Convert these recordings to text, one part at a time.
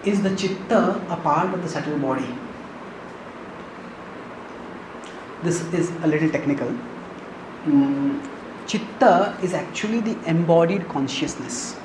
is the chitta a part of the subtle body? This is a little technical. Chitta is actually the embodied consciousness.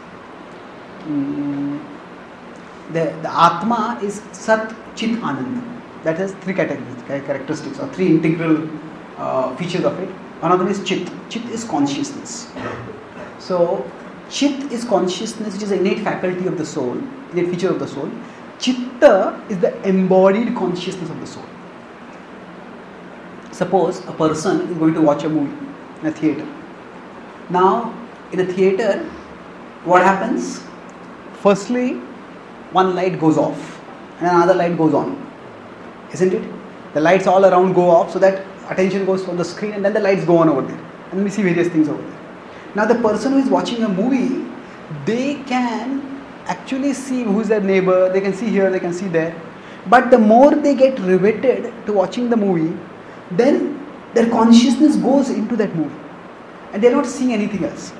The Atma is Sat, Chit, Anand. That has three characteristics or three integral features of it. One of them is Chit. Chit is consciousness. So, Chit is consciousness, which is an innate faculty of the soul, innate feature of the soul. Chitta is the embodied consciousness of the soul. Suppose a person is going to watch a movie in a theatre. Now, in a theatre, what happens? Firstly, one light goes off and another light goes on. Isn't it? The lights all around go off so that attention goes from the screen, and then the lights go on over there. And we see various things over there. Now, the person who is watching a movie, they can actually see who is their neighbor, they can see here, they can see there. But the more they get riveted to watching the movie, then their consciousness goes into that movie and they are not seeing anything else.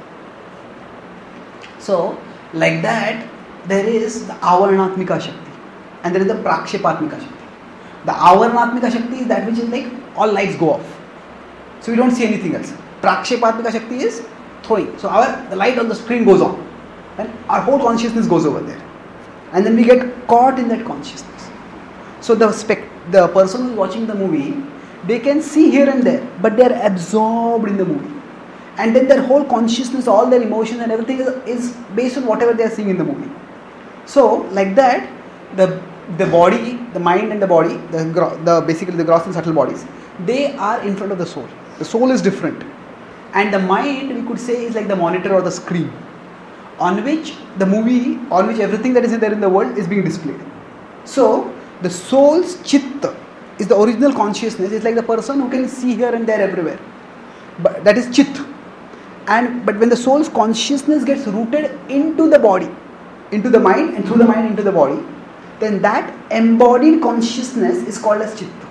So, like that, there is the Avarnatmika Shakti and there is the Prakshepatmika Shakti. The Avarnatmika Shakti is that which is like all lights go off. So, we don't see anything else. Prakshepatmika Shakti is throwing. So, the light on the screen goes on and our whole consciousness goes over there. And then we get caught in that consciousness. So, the person who is watching the movie, they can see here and there, but they are absorbed in the movie. And then their whole consciousness, all their emotions and everything is based on whatever they are seeing in the movie. So, like that, the body, the mind and the body, basically the gross and subtle bodies, they are in front of the soul. The soul is different. And the mind, we could say, is like the monitor or the screen on which the movie, on which everything that is there in the world is being displayed. So, the soul's chitta is the original consciousness. It's like the person who can see here and there everywhere. But that is chit. But when the soul's consciousness gets rooted into the body, into the mind, and through the mind into the body, then that embodied consciousness is called as chitta.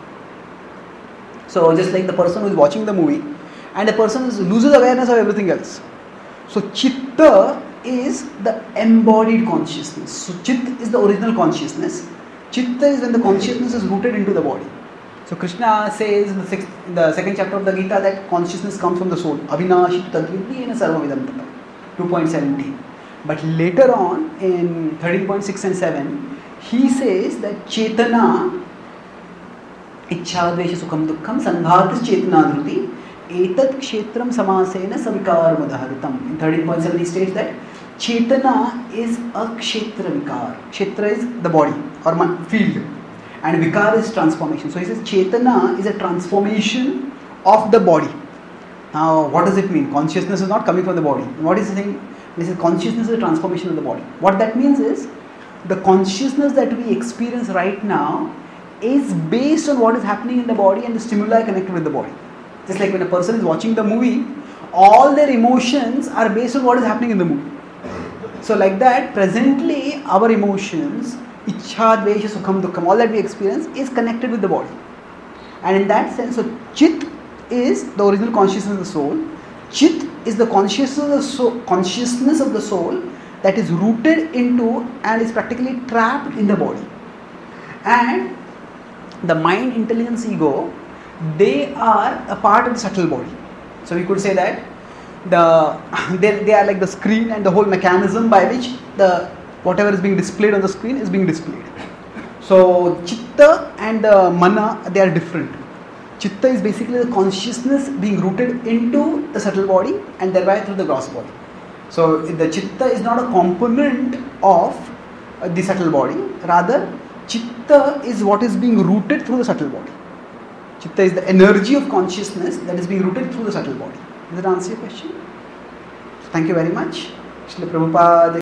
So just like the person who is watching the movie, and the person loses awareness of everything else. So chitta is the embodied consciousness. So chit is the original consciousness. Chitta is when the consciousness is rooted into the body. So Krishna says in the second chapter of the Gita that consciousness comes from the soul. Avinashi tadviddhena sarvavidam tata. 2.17. But later on in 13.6 and 7, he says that Chetana, Ichchadvesha Sukham Dukkham, Sanghatas Chetana Dhruti, Etat Kshetram Samasena Savikar Mudaharitam. In 13.7 he states that Chetana is a Kshetra Vikar. Kshetra is the body or field. And Vikar is transformation. So he says Chetana is a transformation of the body. Now what does it mean? Consciousness is not coming from the body. What is he saying? He says consciousness is a transformation of the body. What that means is the consciousness that we experience right now is based on what is happening in the body and the stimuli connected with the body. Just like when a person is watching the movie, all their emotions are based on what is happening in the movie. So like that, presently our emotions, Ichcha, Dvesha, Sukham, Dukkham, all that we experience is connected with the body. And in that sense, so Chit is the original consciousness of the soul. Chit is the consciousness of the soul that is rooted into and is practically trapped in the body. And the mind, intelligence, ego, they are a part of the subtle body. So we could say that they are like the screen and the whole mechanism by which whatever is being displayed on the screen is being displayed. So Chitta and the Mana, they are different. Chitta is basically the consciousness being rooted into the subtle body and thereby through the gross body. So the Chitta is not a component of the subtle body. Rather, Chitta is what is being rooted through the subtle body. Chitta is the energy of consciousness that is being rooted through the subtle body. Does that answer your question? Thank you very much. Srila Prabhupada.